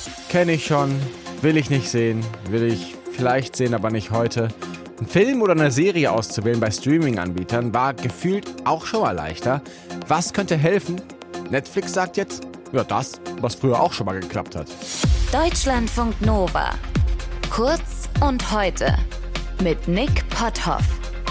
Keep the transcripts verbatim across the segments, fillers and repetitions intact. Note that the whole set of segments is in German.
Kenne ich schon, will ich nicht sehen, will ich vielleicht sehen, aber nicht heute. Ein Film oder eine Serie auszuwählen bei Streaming-Anbietern war gefühlt auch schon mal leichter. Was könnte helfen? Netflix sagt jetzt, ja das, was früher auch schon mal geklappt hat. Deutschlandfunk Nova. Kurz und heute mit Nick Potthoff.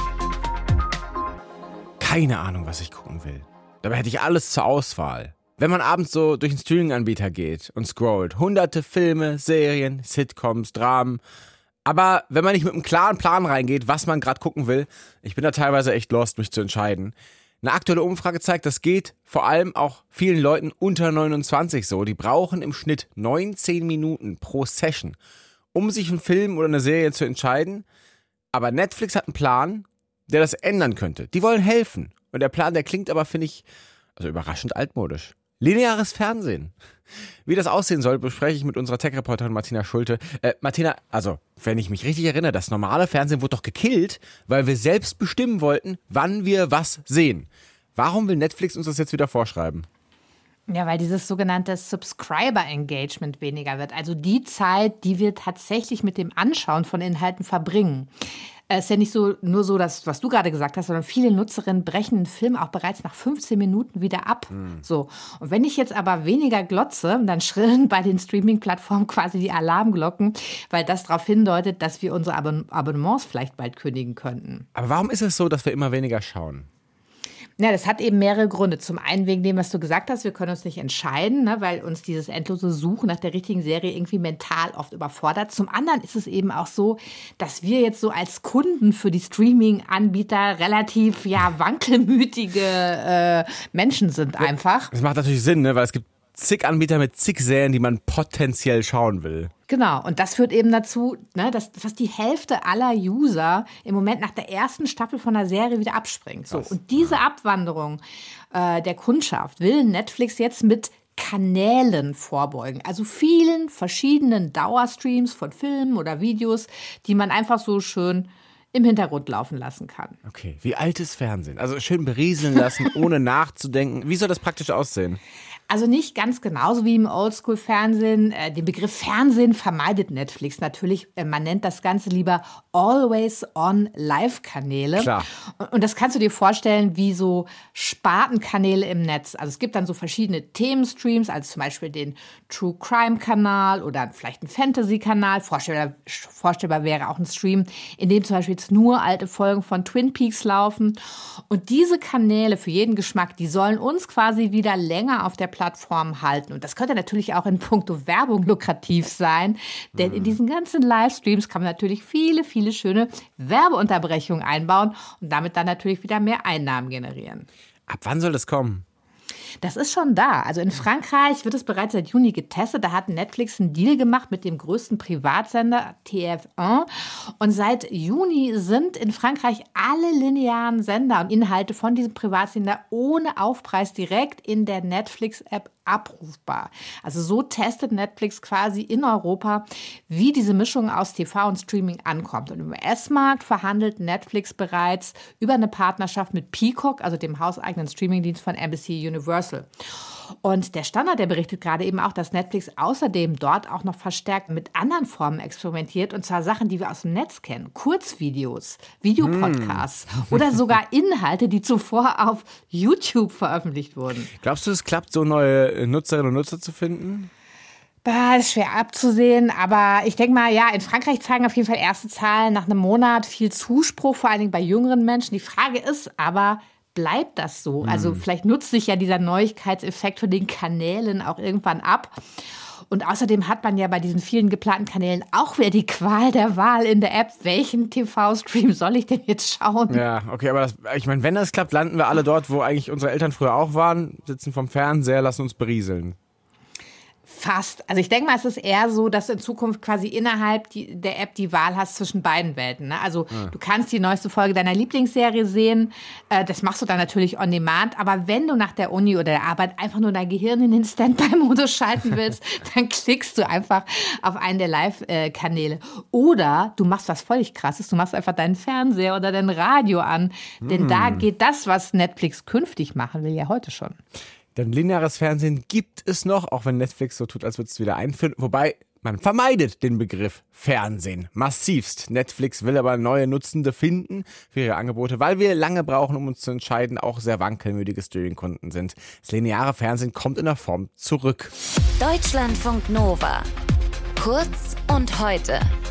Keine Ahnung, was ich gucken will. Dabei hätte ich alles zur Auswahl. Wenn man abends so durch einen Streaming-Anbieter geht und scrollt, hunderte Filme, Serien, Sitcoms, Dramen. Aber wenn man nicht mit einem klaren Plan reingeht, was man gerade gucken will, ich bin da teilweise echt lost, mich zu entscheiden. Eine aktuelle Umfrage zeigt, das geht vor allem auch vielen Leuten unter neunundzwanzig so. Die brauchen im Schnitt neunzehn Minuten pro Session, um sich einen Film oder eine Serie zu entscheiden. Aber Netflix hat einen Plan, der das ändern könnte. Die wollen helfen. Und der Plan, der klingt aber, finde ich, also überraschend altmodisch. Lineares Fernsehen. Wie das aussehen soll, bespreche ich mit unserer Tech-Reporterin Martina Schulte. Äh, Martina, also, wenn ich mich richtig erinnere, das normale Fernsehen wurde doch gekillt, weil wir selbst bestimmen wollten, wann wir was sehen. Warum will Netflix uns das jetzt wieder vorschreiben? Ja, weil dieses sogenannte Subscriber-Engagement weniger wird. Also die Zeit, die wir tatsächlich mit dem Anschauen von Inhalten verbringen. Es ist ja nicht so, nur so, dass, was du gerade gesagt hast, sondern viele Nutzerinnen brechen einen Film auch bereits nach fünfzehn Minuten wieder ab. Mhm. So. Und wenn ich jetzt aber weniger glotze, dann schrillen bei den Streaming-Plattformen quasi die Alarmglocken, weil das darauf hindeutet, dass wir unsere Abon- Abonnements vielleicht bald kündigen könnten. Aber warum ist es so, dass wir immer weniger schauen? Ja, das hat eben mehrere Gründe. Zum einen wegen dem, was du gesagt hast, wir können uns nicht entscheiden, ne, weil uns dieses endlose Suchen nach der richtigen Serie irgendwie mental oft überfordert. Zum anderen ist es eben auch so, dass wir jetzt so als Kunden für die Streaming-Anbieter relativ ja wankelmütige äh, Menschen sind einfach. Das macht natürlich Sinn, ne, weil es gibt zig Anbieter mit zig Serien, die man potenziell schauen will. Genau, und das führt eben dazu, ne, dass fast die Hälfte aller User im Moment nach der ersten Staffel von einer Serie wieder abspringt. So. Und diese Abwanderung äh, der Kundschaft will Netflix jetzt mit Kanälen vorbeugen. Also vielen verschiedenen Dauerstreams von Filmen oder Videos, die man einfach so schön im Hintergrund laufen lassen kann. Okay, wie altes Fernsehen. Also schön berieseln lassen, ohne nachzudenken. Wie soll das praktisch aussehen? Also nicht ganz genauso wie im Oldschool-Fernsehen. Äh, den Begriff Fernsehen vermeidet Netflix natürlich. Äh, man nennt das Ganze lieber Always-on-Live-Kanäle. Klar. Und, und das kannst du dir vorstellen wie so Spartenkanäle im Netz. Also es gibt dann so verschiedene Themenstreams, also zum Beispiel den True-Crime-Kanal oder vielleicht einen Fantasy-Kanal. Vorstellbar, vorstellbar wäre auch ein Stream, in dem zum Beispiel jetzt nur alte Folgen von Twin Peaks laufen. Und diese Kanäle für jeden Geschmack, die sollen uns quasi wieder länger auf der Plattform halten. Und das könnte natürlich auch in puncto Werbung lukrativ sein, denn mhm. in diesen ganzen Livestreams kann man natürlich viele, viele schöne Werbeunterbrechungen einbauen und damit dann natürlich wieder mehr Einnahmen generieren. Ab wann soll das kommen? Das ist schon da. Also in Frankreich wird es bereits seit Juni getestet. Da hat Netflix einen Deal gemacht mit dem größten Privatsender T F eins. Und seit Juni sind in Frankreich alle linearen Sender und Inhalte von diesem Privatsender ohne Aufpreis direkt in der Netflix-App abrufbar. Also so testet Netflix quasi in Europa, wie diese Mischung aus T V und Streaming ankommt. Und im U S-Markt verhandelt Netflix bereits über eine Partnerschaft mit Peacock, also dem hauseigenen Streamingdienst von N B C Universal. Und der Standard, der berichtet gerade eben auch, dass Netflix außerdem dort auch noch verstärkt mit anderen Formen experimentiert, und zwar Sachen, die wir aus dem Netz kennen. Kurzvideos, Videopodcasts hm. oder sogar Inhalte, die zuvor auf YouTube veröffentlicht wurden. Glaubst du, es klappt, so neue Nutzerinnen und Nutzer zu finden? Das ist schwer abzusehen, aber ich denke mal, ja, in Frankreich zeigen auf jeden Fall erste Zahlen nach einem Monat viel Zuspruch, vor allen Dingen bei jüngeren Menschen. Die Frage ist aber, bleibt das so? Also vielleicht nutzt sich ja dieser Neuigkeitseffekt von den Kanälen auch irgendwann ab. Und außerdem hat man ja bei diesen vielen geplanten Kanälen auch wieder die Qual der Wahl in der App. Welchen T V-Stream soll ich denn jetzt schauen? Ja, okay, aber das, ich meine, wenn das klappt, landen wir alle dort, wo eigentlich unsere Eltern früher auch waren, sitzen vom Fernseher, lassen uns berieseln. Fast. Also ich denke mal, es ist eher so, dass du in Zukunft quasi innerhalb die, der App die Wahl hast zwischen beiden Welten. Ne? Also ja. du kannst die neueste Folge deiner Lieblingsserie sehen. Äh, das machst du dann natürlich on demand. Aber wenn du nach der Uni oder der Arbeit einfach nur dein Gehirn in den Standby-Modus schalten willst, dann klickst du einfach auf einen der Live-Kanäle. Oder du machst was völlig Krasses. Du machst einfach deinen Fernseher oder dein Radio an. Denn mm. da geht das, was Netflix künftig machen will, ja heute schon. Denn lineares Fernsehen gibt es noch, auch wenn Netflix so tut, als würde es wieder einführen. Wobei, man vermeidet den Begriff Fernsehen massivst. Netflix will aber neue Nutzende finden für ihre Angebote, weil wir lange brauchen, um uns zu entscheiden, auch sehr wankelmütige Streaming-Kunden sind. Das lineare Fernsehen kommt in der Form zurück. Deutschlandfunk Nova. Kurz und heute.